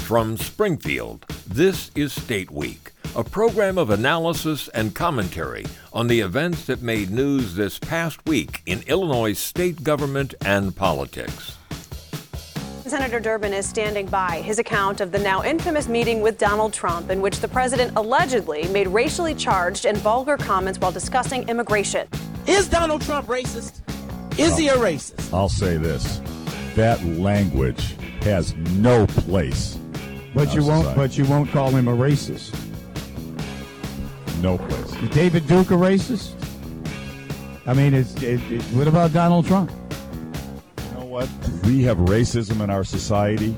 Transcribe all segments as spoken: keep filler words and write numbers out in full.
From Springfield, this is State Week, a program of analysis and commentary on the events that made news this past week in Illinois state government and politics. Senator Durbin is standing by his account of the now infamous meeting with Donald Trump, in which the president allegedly made racially charged and vulgar comments while discussing immigration. Is Donald Trump racist? Is he a racist? I'll say this. That language has no place. But you won't. But you won't call him a racist. No place. Is David Duke a racist? I mean, it's, it, it, what about Donald Trump? You know what? We have racism in our society.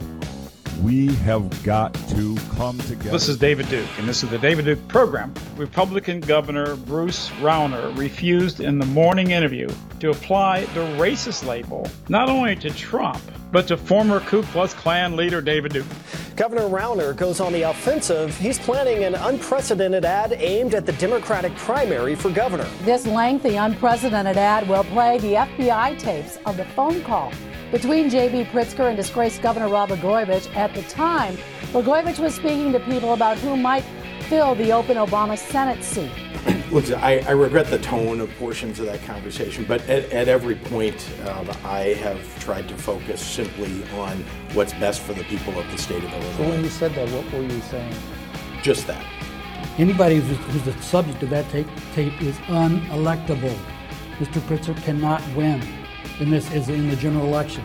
We have got to come together. This is David Duke, and this is the David Duke program. Republican Governor Bruce Rauner refused in the morning interview to apply the racist label not only to Trump, but to former Ku Klux Klan leader David Duke. Governor Rauner goes on the offensive. He's planning an unprecedented ad aimed at the Democratic primary for governor. This lengthy, unprecedented ad will play the F B I tapes of the phone call between J B. Pritzker and disgraced Governor Rod Blagojevich. At the time, Blagojevich was speaking to people about who might fill the open Obama Senate seat. Look, I, I regret the tone of portions of that conversation, but at, at every point, um, I have tried to focus simply on what's best for the people of the state of Illinois. So when you said that, what were you saying? Just that. Anybody who's, who's the subject of that tape, tape is unelectable. Mister Pritzker cannot win in this is in the general election.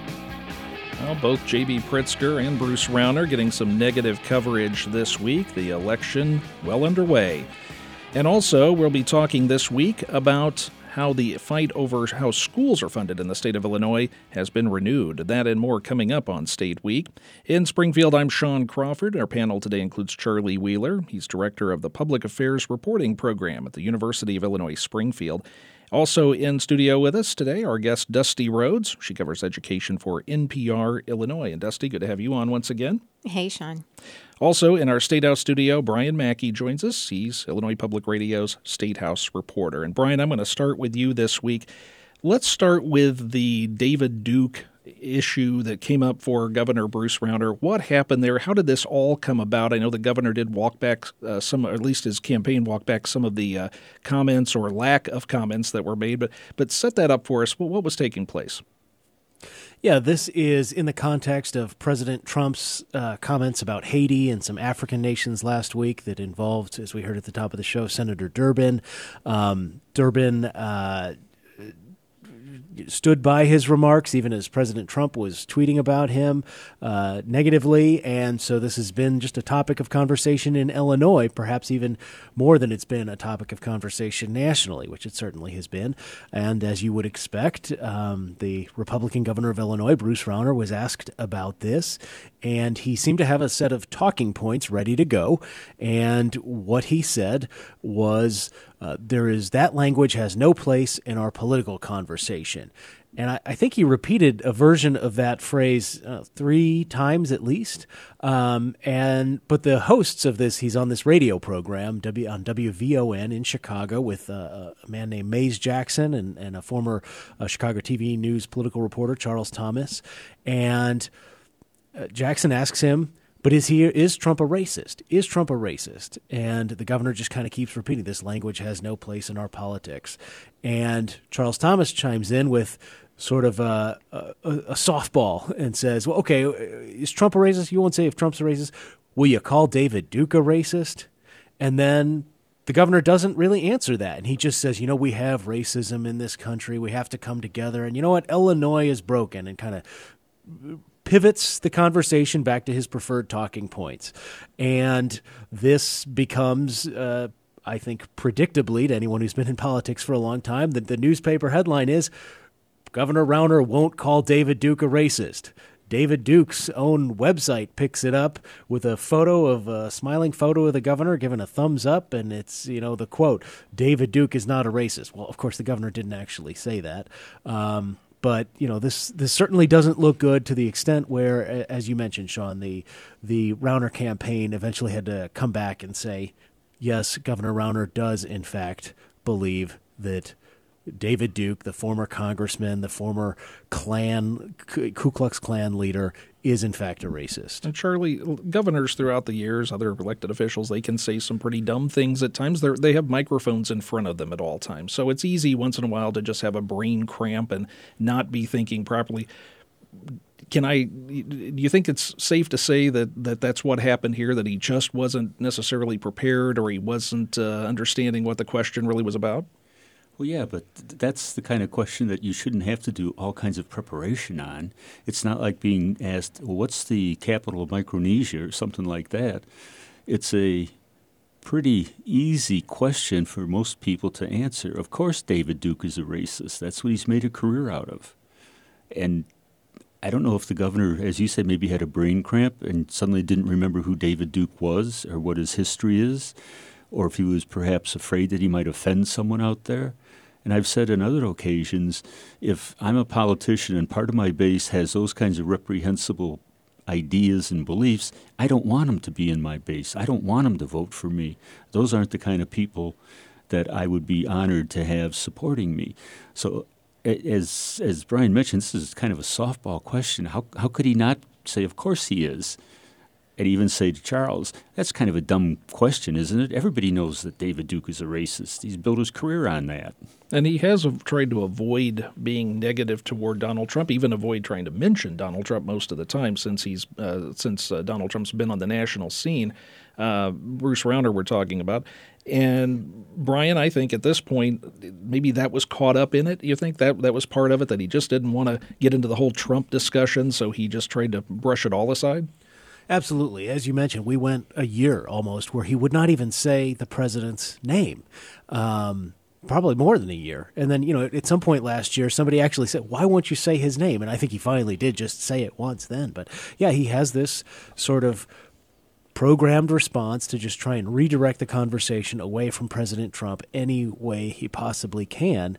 Well, both J B. Pritzker and Bruce Rauner getting some negative coverage this week. The election well underway. And also, we'll be talking this week about how the fight over how schools are funded in the state of Illinois has been renewed. That and more coming up on State Week. In Springfield, I'm Sean Crawford. Our panel today includes Charlie Wheeler. He's director of the Public Affairs Reporting Program at the University of Illinois Springfield. Also in studio with us today, our guest Dusty Rhodes. She covers education for N P R Illinois. And Dusty, good to have you on once again. Hey, Sean. Also in our State House studio, Brian Mackey joins us. He's Illinois Public Radio's State House reporter. And Brian, I'm going to start with you this week. Let's start with the David Duke issue that came up for Governor Bruce Rauner. What happened there? How did this all come about? I know the governor did walk back uh, some, or at least his campaign walked back some of the uh, comments or lack of comments that were made, but but set that up for us. What, what was taking place? Yeah, this is in the context of President Trump's uh, comments about Haiti and some African nations last week that involved, as we heard at the top of the show, Senator Durbin. Um, Durbin uh stood by his remarks, even as President Trump was tweeting about him uh, negatively. And so this has been just a topic of conversation in Illinois, perhaps even more than it's been a topic of conversation nationally, which it certainly has been. And as you would expect, um, the Republican governor of Illinois, Bruce Rauner, was asked about this, and he seemed to have a set of talking points ready to go. And what he said was, Uh, there is that language has no place in our political conversation. And I, I think he repeated a version of that phrase uh, three times at least. Um, and but the hosts of this, he's on this radio program w, on W V O N in Chicago with uh, a man named Mays Jackson and, and a former uh, Chicago T V News political reporter, Charles Thomas. And uh, Jackson asks him, But is he is Trump a racist? Is Trump a racist? And the governor just kind of keeps repeating, this language has no place in our politics. And Charles Thomas chimes in with sort of a, a, a softball and says, well, okay, is Trump a racist? You won't say if Trump's a racist. Will you call David Duke a racist? And then the governor doesn't really answer that. And he just says, you know, we have racism in this country. We have to come together. And you know what? Illinois is broken, and kind of pivots the conversation back to his preferred talking points. And this becomes, uh, I think, predictably to anyone who's been in politics for a long time, that the newspaper headline is, Governor Rauner won't call David Duke a racist. David Duke's own website picks it up with a photo of a smiling photo of the governor giving a thumbs up, and it's, you know, the quote, David Duke is not a racist. Well, of course, the governor didn't actually say that. Um, But, you know, this this certainly doesn't look good, to the extent where, as you mentioned, Sean, the the Rauner campaign eventually had to come back and say, yes, Governor Rauner does, in fact, believe that David Duke, the former congressman, the former Klan, Ku Klux Klan leader, is in fact a racist. And Charlie, governors throughout the years, other elected officials, they can say some pretty dumb things at times. They're, they have microphones in front of them at all times. So it's easy once in a while to just have a brain cramp and not be thinking properly. Can I, do you think it's safe to say that, that that's what happened here, that he just wasn't necessarily prepared or he wasn't uh, understanding what the question really was about? Well, yeah, but that's the kind of question that you shouldn't have to do all kinds of preparation on. It's not like being asked, well, what's the capital of Micronesia or something like that. It's a pretty easy question for most people to answer. Of course David Duke is a racist. That's what he's made a career out of. And I don't know if the governor, as you said, maybe had a brain cramp and suddenly didn't remember who David Duke was or what his history is, or if he was perhaps afraid that he might offend someone out there. And I've said on other occasions, if I'm a politician and part of my base has those kinds of reprehensible ideas and beliefs, I don't want them to be in my base. I don't want them to vote for me. Those aren't the kind of people that I would be honored to have supporting me. So as as Brian mentioned, this is kind of a softball question. How how could he not say, of course he is? And even say to Charles, that's kind of a dumb question, isn't it? Everybody knows that David Duke is a racist. He's built his career on that. And he has tried to avoid being negative toward Donald Trump, even avoid trying to mention Donald Trump most of the time since he's uh, since uh, Donald Trump's been on the national scene. Uh, Bruce Rauner we're talking about. And Brian, I think at this point, maybe that was caught up in it. You think that that was part of it, that he just didn't want to get into the whole Trump discussion, so he just tried to brush it all aside? Absolutely. As you mentioned, we went a year almost where he would not even say the president's name, um, probably more than a year. And then, you know, at some point last year, somebody actually said, why won't you say his name? And I think he finally did just say it once then. But yeah, he has this sort of programmed response to just try and redirect the conversation away from President Trump any way he possibly can.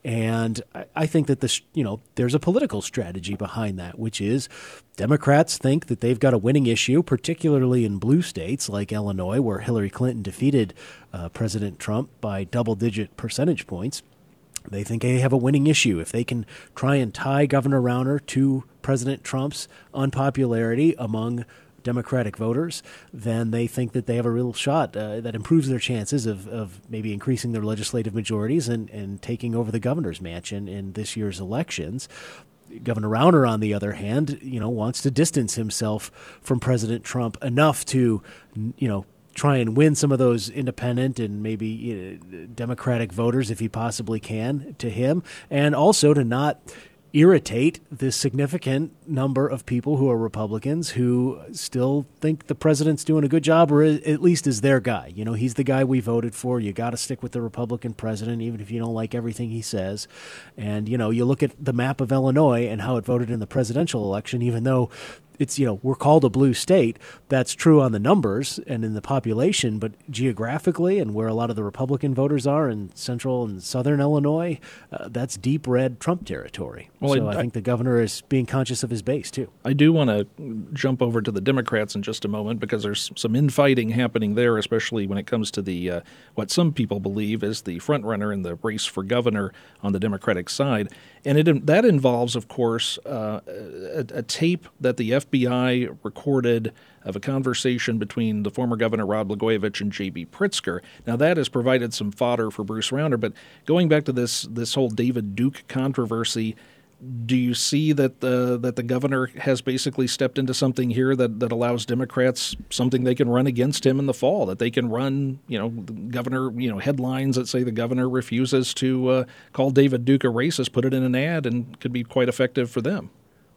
And I think that this, you know, there's a political strategy behind that, which is Democrats think that they've got a winning issue, particularly in blue states like Illinois, where Hillary Clinton defeated uh, President Trump by double-digit percentage points. They think they have a winning issue. If they can try and tie Governor Rauner to President Trump's unpopularity among Democratic voters, then they think that they have a real shot uh, that improves their chances of, of maybe increasing their legislative majorities and, and taking over the governor's mansion in this year's elections. Governor Rauner, on the other hand, you know, wants to distance himself from President Trump enough to, you know, try and win some of those independent and maybe you know, Democratic voters, if he possibly can, to him, and also to not irritate the significant number of people who are Republicans who still think the president's doing a good job, or at least is their guy. You know, he's the guy we voted for. You got to stick with the Republican president, even if you don't like everything he says. And, you know, you look at the map of Illinois and how it voted in the presidential election, even though it's, you know, we're called a blue state. That's true on the numbers and in the population, but geographically and where a lot of the Republican voters are in central and southern Illinois, uh, that's deep red Trump territory. Well, so I, I think the governor is being conscious of his base, too. I do want to jump over to the Democrats in just a moment because there's some infighting happening there, especially when it comes to the uh, what some people believe is the front runner in the race for governor on the Democratic side. And it that involves, of course, uh, a, a tape that the F B I recorded of a conversation between the former governor Rod Blagojevich and J B Pritzker. Now, that has provided some fodder for Bruce Rauner. But going back to this this whole David Duke controversy, do you see that the that the governor has basically stepped into something here that, that allows Democrats something they can run against him in the fall, that they can run, you know, the governor, you know, headlines that say the governor refuses to uh, call David Duke a racist, put it in an ad, and could be quite effective for them?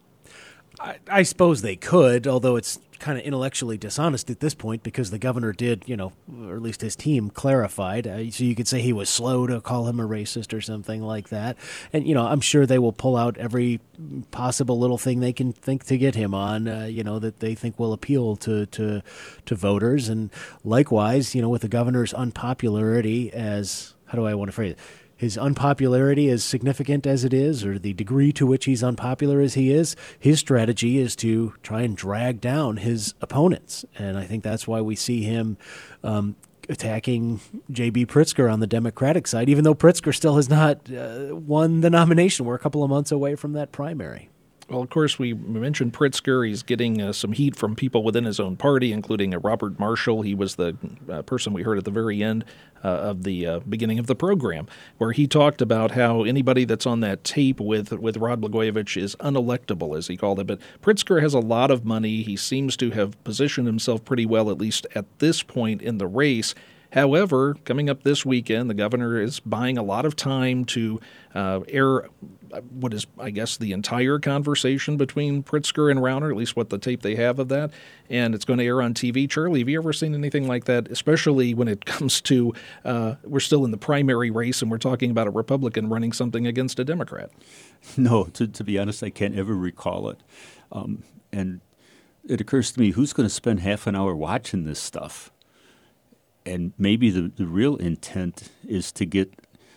I, I suppose they could, although it's kind of intellectually dishonest at this point because the governor did, you know, or at least his team clarified. Uh, so you could say he was slow to call him a racist or something like that. And, you know, I'm sure they will pull out every possible little thing they can think to get him on, uh, you know, that they think will appeal to, to, to voters. And likewise, you know, with the governor's unpopularity as, how do I want to phrase it? His unpopularity, as significant as it is, or the degree to which he's unpopular as he is, his strategy is to try and drag down his opponents. And I think that's why we see him um, attacking J B. Pritzker on the Democratic side, even though Pritzker still has not uh, won the nomination. We're a couple of months away from that primary. Well, of course, we mentioned Pritzker. He's getting uh, some heat from people within his own party, including uh, Robert Marshall. He was the uh, person we heard at the very end uh, of the uh, beginning of the program, where he talked about how anybody that's on that tape with with Rod Blagojevich is unelectable, as he called it. But Pritzker has a lot of money. He seems to have positioned himself pretty well, at least at this point in the race. However, coming up this weekend, the governor is buying a lot of time to uh, air what is, I guess, the entire conversation between Pritzker and Rauner, at least what the tape they have of that, and it's going to air on T V. Charlie, have you ever seen anything like that, especially when it comes to uh, we're still in the primary race and we're talking about a Republican running something against a Democrat? No, to, to be honest, I can't ever recall it. Um, and it occurs to me, who's going to spend half an hour watching this stuff? And maybe the, the real intent is to get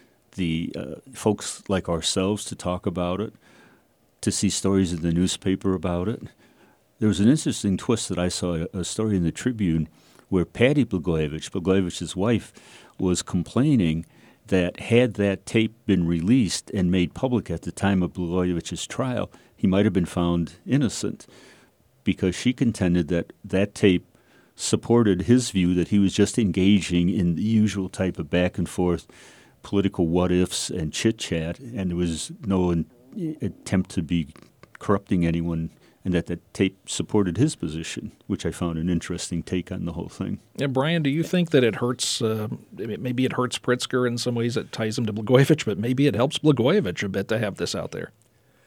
the uh, folks like ourselves to talk about it, to see stories in the newspaper about it. There was an interesting twist that I saw, a, a story in the Tribune where Patty Blagojevich, Blagojevich's wife, was complaining that had that tape been released and made public at the time of Blagojevich's trial, he might have been found innocent, because she contended that that tape supported his view that he was just engaging in the usual type of back and forth political what-ifs and chit-chat, and there was no in, attempt to be corrupting anyone, and that that tape supported his position, which I found an interesting take on the whole thing. Yeah, Brian, do you think that it hurts, uh, maybe it hurts Pritzker in some ways, it ties him to Blagojevich, but maybe it helps Blagojevich a bit to have this out there?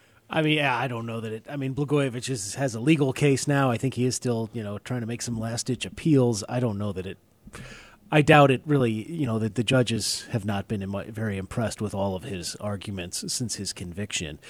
I mean, yeah, I don't know that it. I mean, Blagojevich is, has a legal case now. I think he is still, you know, trying to make some last-ditch appeals. I don't know that it. I doubt it really. You know, that the judges have not been very impressed with all of his arguments since his conviction.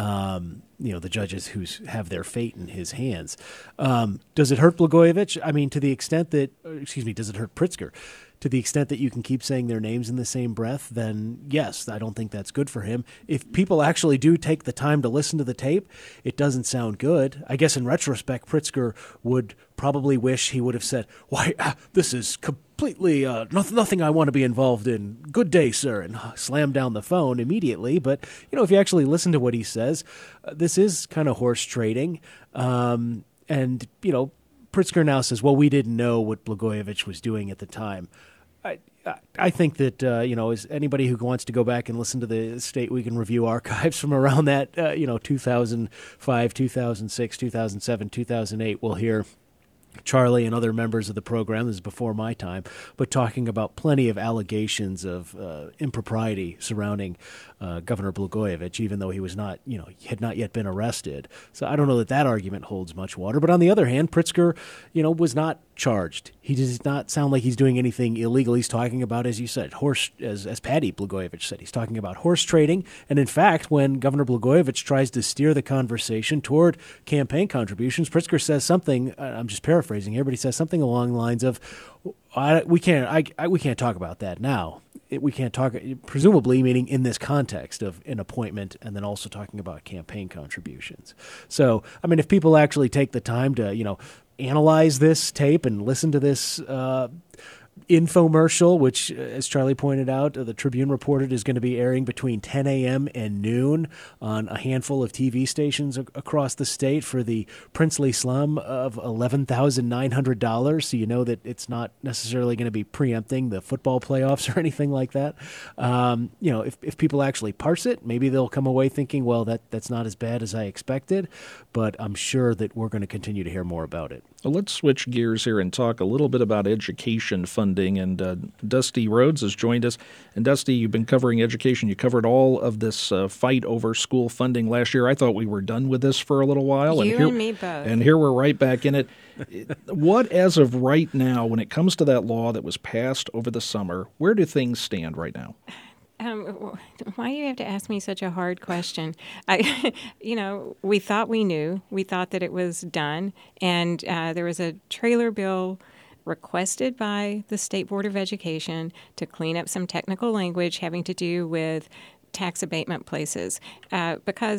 Um, you know, the judges who have their fate in his hands. Um, does it hurt Blagojevich? I mean, to the extent that, excuse me, does it hurt Pritzker? To the extent that you can keep saying their names in the same breath, then yes, I don't think that's good for him. If people actually do take the time to listen to the tape, it doesn't sound good. I guess in retrospect, Pritzker would probably wish he would have said, why, uh, this is completely uh, nothing, nothing I want to be involved in. Good day, sir, and slam down the phone immediately. But, you know, if you actually listen to what he says, uh, this is kind of horse trading. Um, and, you know, Pritzker now says, well, we didn't know what Blagojevich was doing at the time. I I think that, uh, you know, as anybody who wants to go back and listen to the State Week in Review archives from around that, uh, you know, two thousand five, two thousand six, two thousand seven, two thousand eight, will hear Charlie and other members of the program, this is before my time, but talking about plenty of allegations of uh, impropriety surrounding uh, Governor Blagojevich, even though he was not, you know, had not yet been arrested. So I don't know that that argument holds much water. But on the other hand, Pritzker, you know, was not charged. He does not sound like he's doing anything illegal. He's talking about, as you said, horse, as, as Patty Blagojevich said, he's talking about horse trading. And in fact, when Governor Blagojevich tries to steer the conversation toward campaign contributions, Pritzker says something, I'm just paraphrasing here, but he says something along the lines of, I, we can't I, I, we can't talk about that now. It, we can't talk, presumably meaning in this context of an appointment, and then also talking about campaign contributions. So, I mean, if people actually take the time to, you know, analyze this tape and listen to this uh, infomercial, which, as Charlie pointed out, the Tribune reported is going to be airing between ten a.m. and noon on a handful of T V stations a- across the state for the princely slum of eleven thousand nine hundred dollars. So you know that it's not necessarily going to be preempting the football playoffs or anything like that. Um, you know, if, if people actually parse it, maybe they'll come away thinking, well, that, that's not as bad as I expected. But I'm sure that we're going to continue to hear more about it. Well, let's switch gears here and talk a little bit about education funding. And uh, Dusty Rhodes has joined us. And Dusty, you've been covering education. You covered all of this uh, fight over school funding last year. I thought we were done with this for a little while. You and, here, and me both. And here we're right back in it. What, as of right now, when it comes to that law that was passed over the summer, where do things stand right now? Um, why do you have to ask me such a hard question? I, you know, we thought we knew. We thought that it was done. And uh, there was a trailer bill requested by the State Board of Education to clean up some technical language having to do with tax abatement places. Uh, because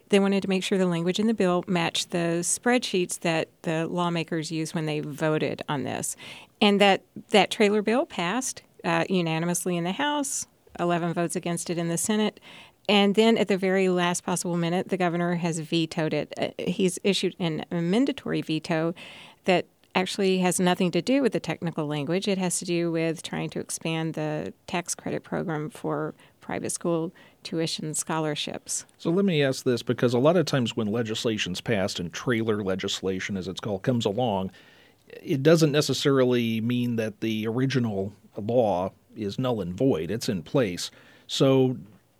they wanted to make sure the language in the bill matched the spreadsheets that the lawmakers used when they voted on this. And that, that trailer bill passed uh, unanimously in the House, eleven votes against it in the Senate. And then at the very last possible minute, the governor has vetoed it. Uh, he's issued an amendatory veto that actually has nothing to do with the technical language. It has to do with trying to expand the tax credit program for private school tuition scholarships. So let me ask this, because a lot of times when legislation's passed and trailer legislation, as it's called, comes along, it doesn't necessarily mean that the original law is null and void. It's in place. So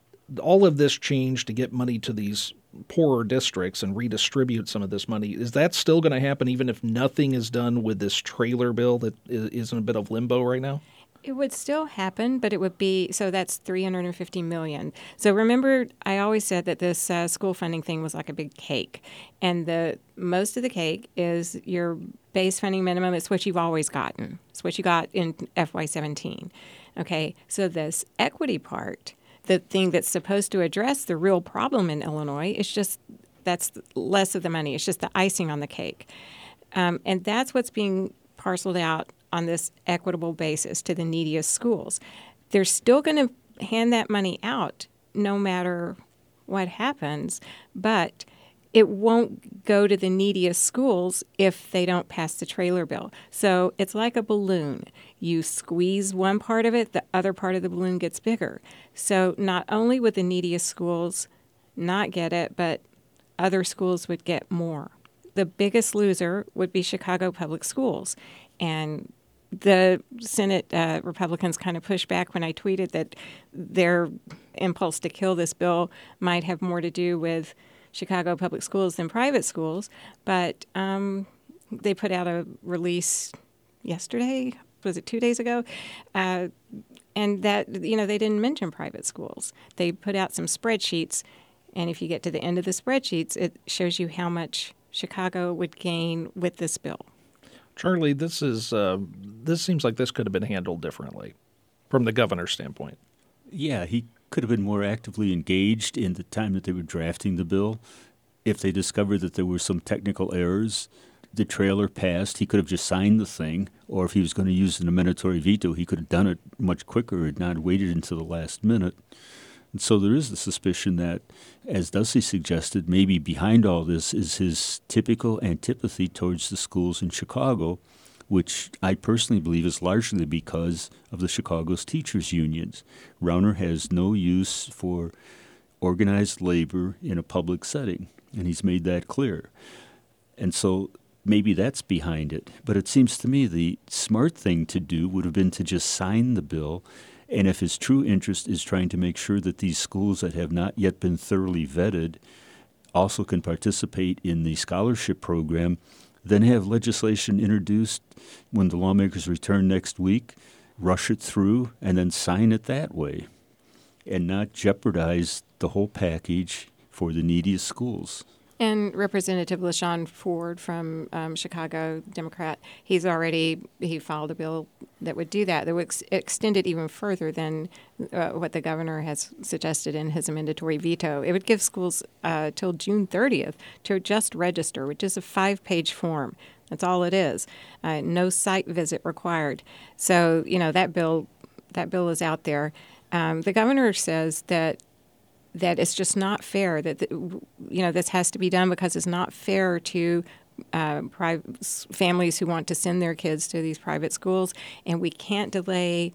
all of this change to get money to these poorer districts and redistribute some of this money, is that still going to happen even if nothing is done with this trailer bill that is in a bit of limbo right now? It would still happen, but it would be, so that's three hundred fifty million dollars. So remember, I always said that this uh, school funding thing was like a big cake. And the most of the cake is your base funding minimum. It's what you've always gotten. It's what you got in F Y seventeen. Okay, so this equity part, the thing that's supposed to address the real problem in Illinois, is just, that's less of the money. It's just the icing on the cake. Um, and that's what's being parceled out on this equitable basis to the neediest schools. They're still going to hand that money out no matter what happens, but it won't go to the neediest schools if they don't pass the trailer bill. So it's like a balloon. You squeeze one part of it, the other part of the balloon gets bigger. So not only would the neediest schools not get it, but other schools would get more. The biggest loser would be Chicago Public Schools. And the Senate uh, Republicans kind of pushed back when I tweeted that their impulse to kill this bill might have more to do with Chicago Public Schools than private schools. But um, they put out a release yesterday, was it two days ago? Uh, and that, you know, they didn't mention private schools. They put out some spreadsheets, and if you get to the end of the spreadsheets, it shows you how much Chicago would gain with this bill. Charlie, this is uh, this seems like this could have been handled differently from the governor's standpoint. Yeah, he could have been more actively engaged in the time that they were drafting the bill. If they discovered that there were some technical errors, the trailer passed, he could have just signed the thing, or if he was going to use an amendatory veto, he could have done it much quicker and not waited until the last minute. And so there is the suspicion that, as Dusty suggested, maybe behind all this is his typical antipathy towards the schools in Chicago, which I personally believe is largely because of the Chicago's teachers' unions. Rauner has no use for organized labor in a public setting, and he's made that clear. And so maybe that's behind it. But it seems to me the smart thing to do would have been to just sign the bill. And if his true interest is trying to make sure that these schools that have not yet been thoroughly vetted also can participate in the scholarship program, then have legislation introduced when the lawmakers return next week, rush it through, and then sign it that way, and not jeopardize the whole package for the neediest schools. And Representative LaShawn Ford from um, Chicago, Democrat, he's already, he filed a bill that would do that, that would ex- extend it even further than uh, what the governor has suggested in his amendatory veto. It would give schools uh, till June thirtieth to just register, which is a five-page form. That's all it is. Uh, no site visit required. So, you know, that bill, that bill is out there. Um, the governor says that that it's just not fair, that, the, you know, this has to be done because it's not fair to uh, private families who want to send their kids to these private schools, and we can't delay,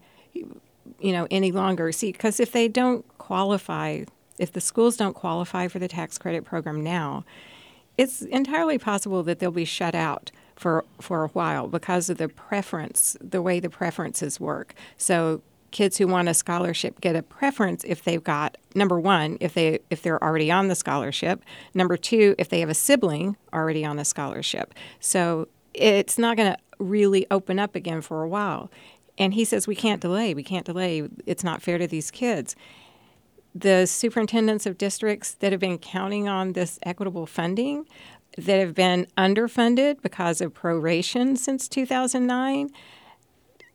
you know, any longer. See, because if they don't qualify, if the schools don't qualify for the tax credit program now, it's entirely possible that they'll be shut out for for a while because of the preference, the way the preferences work. So kids who want a scholarship get a preference if they've got, number one, if they if they're already on the scholarship. Number two, if they have a sibling already on the scholarship. So it's not going to really open up again for a while. And he says we can't delay. We can't delay. It's not fair to these kids. The superintendents of districts that have been counting on this equitable funding, that have been underfunded because of proration since two thousand nine,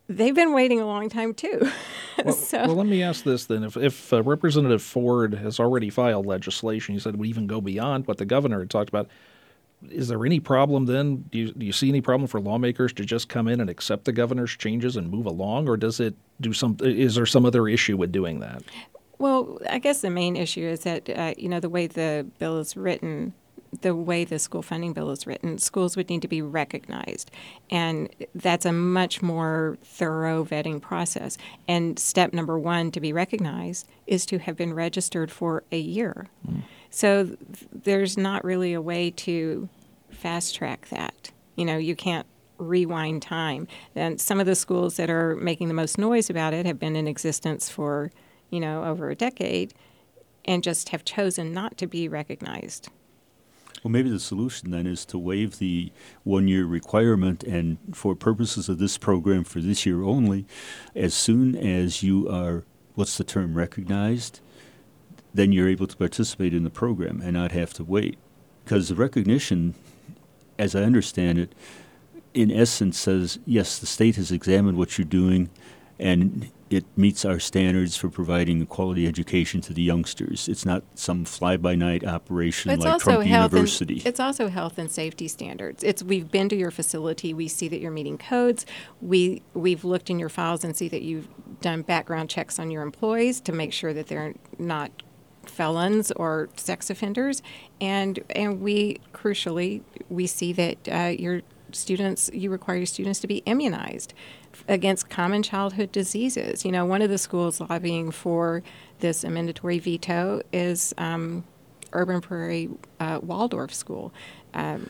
they've been waiting a long time too. Well, so, well, let me ask this then. If, if uh, Representative Ford has already filed legislation, you said it would even go beyond what the governor had talked about, is there any problem then? Do you, do you see any problem for lawmakers to just come in and accept the governor's changes and move along, or does it do some? Is there some other issue with doing that? Well, I guess the main issue is that, uh, you know, the way the bill is written, the way the school funding bill is written, schools would need to be recognized. And that's a much more thorough vetting process. And step number one to be recognized is to have been registered for a year. Mm. So th- there's not really a way to fast track that. You know, you can't rewind time. And some of the schools that are making the most noise about it have been in existence for, you know, over a decade and just have chosen not to be recognized. Well, maybe the solution then is to waive the one-year requirement, and for purposes of this program for this year only, as soon as you are, what's the term, recognized, then you're able to participate in the program and not have to wait. Because the recognition, as I understand it, in essence says, yes, the state has examined what you're doing, and it meets our standards for providing a quality education to the youngsters. It's not some fly-by-night operation it's like Trump University. And, it's also health and safety standards. It's we've been to your facility. We see that you're meeting codes. We we've looked in your files and see that you've done background checks on your employees to make sure that they're not felons or sex offenders. And and we crucially we see that uh, your students you require your students to be immunized against common childhood diseases. You know, one of the schools lobbying for this mandatory veto is um, Urban Prairie uh, Waldorf School. Um,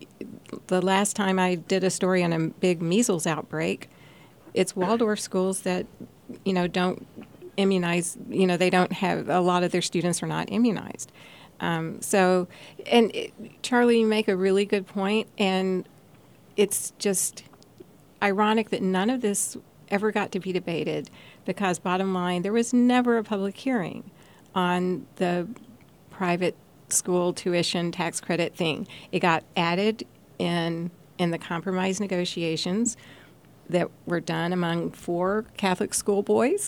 the last time I did a story on a big measles outbreak, it's Waldorf schools that, you know, don't immunize, you know, they don't have, a lot of their students are not immunized. Um, so, and it, Charlie, you make a really good point, and it's just ironic that none of this ever got to be debated because, bottom line, there was never a public hearing on the private school tuition tax credit thing. It got added in in the compromise negotiations that were done among four Catholic schoolboys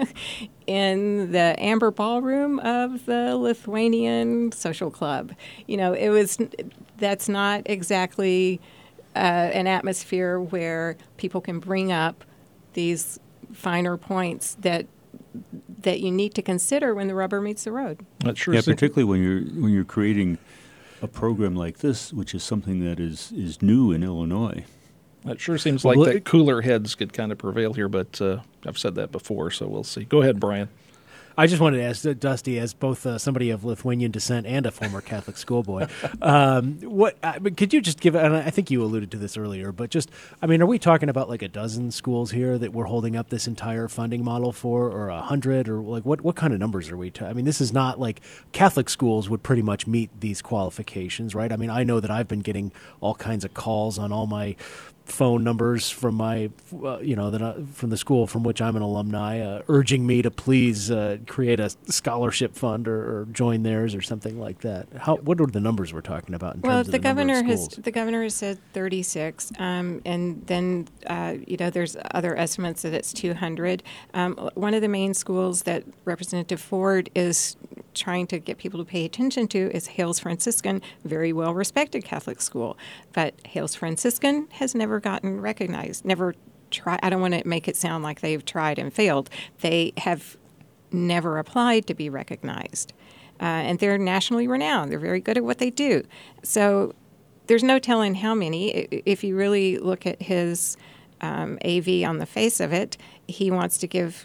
in the Amber Ballroom of the Lithuanian Social Club. You know, it was, that's not exactly Uh, an atmosphere where people can bring up these finer points that that you need to consider when the rubber meets the road. That sure yeah, particularly when you're when you're creating a program like this, which is something that is, is new in Illinois. That sure seems like well, that cooler heads could kind of prevail here, but uh, I've said that before, so we'll see. Go ahead, Brian. I just wanted to ask Dusty, as both uh, somebody of Lithuanian descent and a former Catholic schoolboy, um, what uh, could you just give? And I think you alluded to this earlier, but just, I mean, are we talking about like a dozen schools here that we're holding up this entire funding model for, or a hundred, or like what? What kind of numbers are we? Ta- I mean, this is not like Catholic schools would pretty much meet these qualifications, right? I mean, I know that I've been getting all kinds of calls on all my phone numbers from my, uh, you know, that I, from the school from which I'm an alumni, uh, urging me to please uh, create a scholarship fund or, or join theirs or something like that. How? What are the numbers we're talking about in well, terms of the, the governor number of schools? has the governor has said thirty-six, um, and then uh, you know there's other estimates that it's two hundred. Um, one of the main schools that Representative Ford is trying to get people to pay attention to is Hales Franciscan, very well respected Catholic school, but Hales Franciscan has never gotten recognized, never tried. I don't want to make it sound like they've tried and failed. They have never applied to be recognized. Uh, and they're nationally renowned. They're very good at what they do. So there's no telling how many. If you really look at his um, A V on the face of it, he wants to give,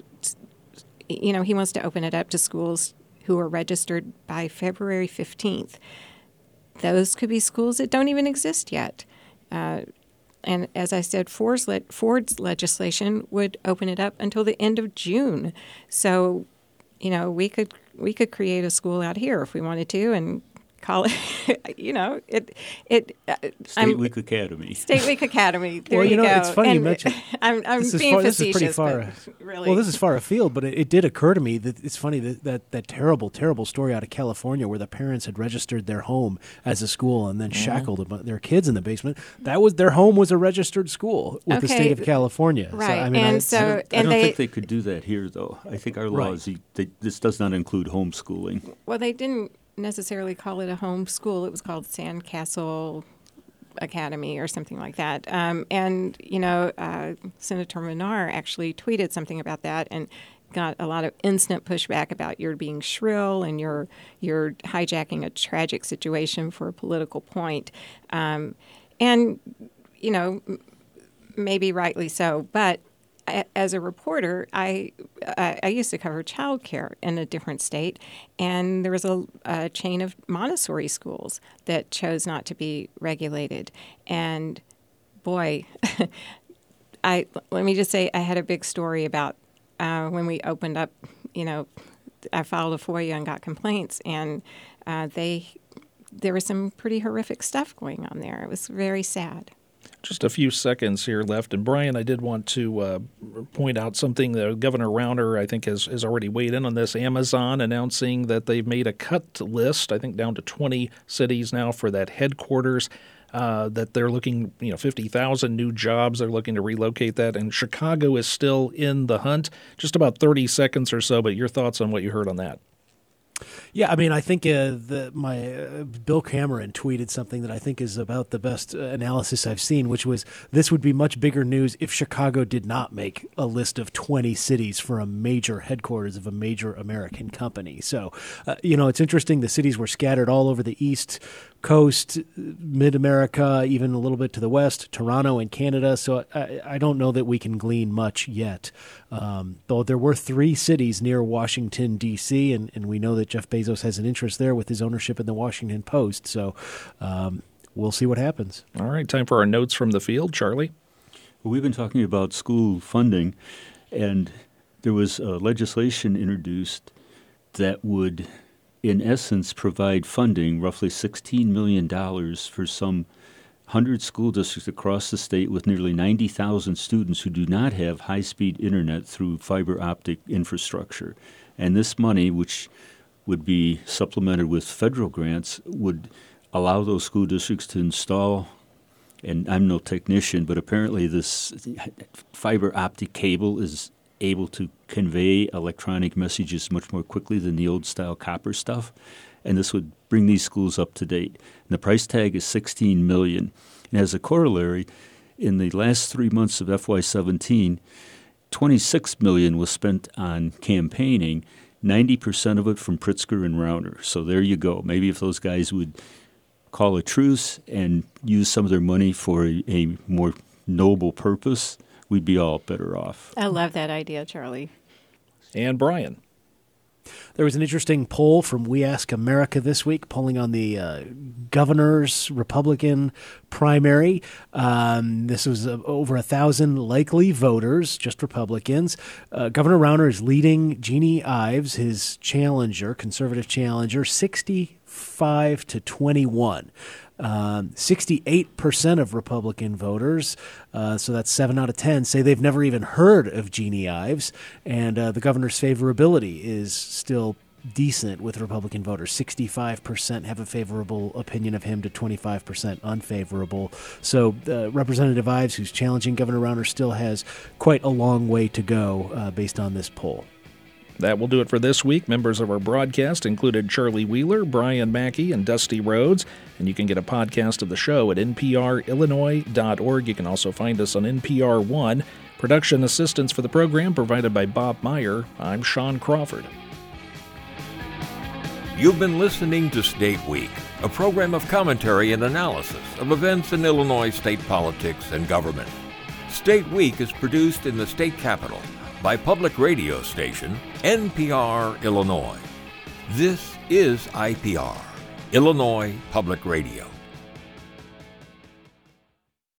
you know, he wants to open it up to schools who are registered by February fifteenth. Those could be schools that don't even exist yet. Uh, and as I said, Ford's, le- Ford's legislation would open it up until the end of June. So, you know, we could we could create a school out here if we wanted to and call it, you know, it it. Uh, State I'm, Week Academy. State Week Academy. There well, you, you know, go. it's funny and you mentioned. I'm, I'm this being is far, facetious, this is pretty far. really. Well, this is far afield, but it, it did occur to me that it's funny that, that that terrible, terrible story out of California where the parents had registered their home as a school and then mm-hmm. shackled their kids in the basement. That was their home was a registered school with okay. the state of California. Right, so, I mean, and I, so I don't, and I don't they, think they could do that here, though. I think our laws, right. they, this does not include homeschooling. Well, they didn't necessarily call it a home school. It was called Sandcastle Academy or something like that. Um, and, you know, uh, Senator Menard actually tweeted something about that and got a lot of instant pushback about you're being shrill and you're you're hijacking a tragic situation for a political point. Um, and, you know, m- maybe rightly so. But I, as a reporter, I, I I used to cover childcare in a different state, and there was a, a chain of Montessori schools that chose not to be regulated. And boy, I let me just say I had a big story about uh, when we opened up. You know, I filed a FOIA and got complaints, and uh, they there was some pretty horrific stuff going on there. It was very sad. Just a few seconds here left. And, Brian, I did want to uh, point out something that Governor Rauner, I think, has, has already weighed in on this. Amazon announcing that they've made a cut list, I think down to twenty cities now for that headquarters, uh, that they're looking, you know, fifty thousand new jobs. They're looking to relocate that. And Chicago is still in the hunt. Just about thirty seconds or so, but your thoughts on what you heard on that? Yeah, I mean, I think uh, the, my uh, Bill Cameron tweeted something that I think is about the best uh, analysis I've seen, which was this would be much bigger news if Chicago did not make a list of twenty cities for a major headquarters of a major American company. So, uh, you know, it's interesting. The cities were scattered all over the East Coast, mid-America, even a little bit to the west, Toronto and Canada. So I, I don't know that we can glean much yet. Um, though there were three cities near Washington, D C, and, and we know that Jeff Bezos has an interest there with his ownership in the Washington Post. So um, we'll see what happens. All right, time for our notes from the field. Charlie? Well, we've been talking about school funding, and there was uh, legislation introduced that would, in essence, provide funding, roughly sixteen million dollars for some one hundred school districts across the state with nearly ninety thousand students who do not have high-speed internet through fiber optic infrastructure. And this money, which would be supplemented with federal grants, would allow those school districts to install, and I'm no technician, but apparently this fiber optic cable is able to convey electronic messages much more quickly than the old-style copper stuff, and this would bring these schools up to date. And the price tag is sixteen million dollars. And as a corollary, in the last three months of F Y seventeen, twenty-six million dollars was spent on campaigning, ninety percent of it from Pritzker and Rauner. So there you go. Maybe if those guys would call a truce and use some of their money for a, a more noble purpose, we'd be all better off. I love that idea, Charlie. And Brian? There was an interesting poll from We Ask America this week, polling on the uh, governor's Republican primary. Um, this was uh, over a thousand likely voters, just Republicans. Uh, Governor Rauner is leading Jeannie Ives, his challenger, conservative challenger, sixty-five to twenty-one. Um, sixty-eight percent of Republican voters, uh, so that's seven out of ten, say they've never even heard of Jeannie Ives, and uh, the governor's favorability is still decent with Republican voters. sixty-five percent have a favorable opinion of him to twenty-five percent unfavorable. So uh, Representative Ives, who's challenging Governor Rauner, still has quite a long way to go uh, based on this poll. That will do it for this week. Members of our broadcast included Charlie Wheeler, Brian Mackey, and Dusty Rhodes. And you can get a podcast of the show at N P R Illinois dot org. You can also find us on N P R One. Production assistance for the program provided by Bob Meyer. I'm Sean Crawford. You've been listening to State Week, a program of commentary and analysis of events in Illinois state politics and government. State Week is produced in the state capital by public radio station N P R Illinois. This is I P R, Illinois Public Radio.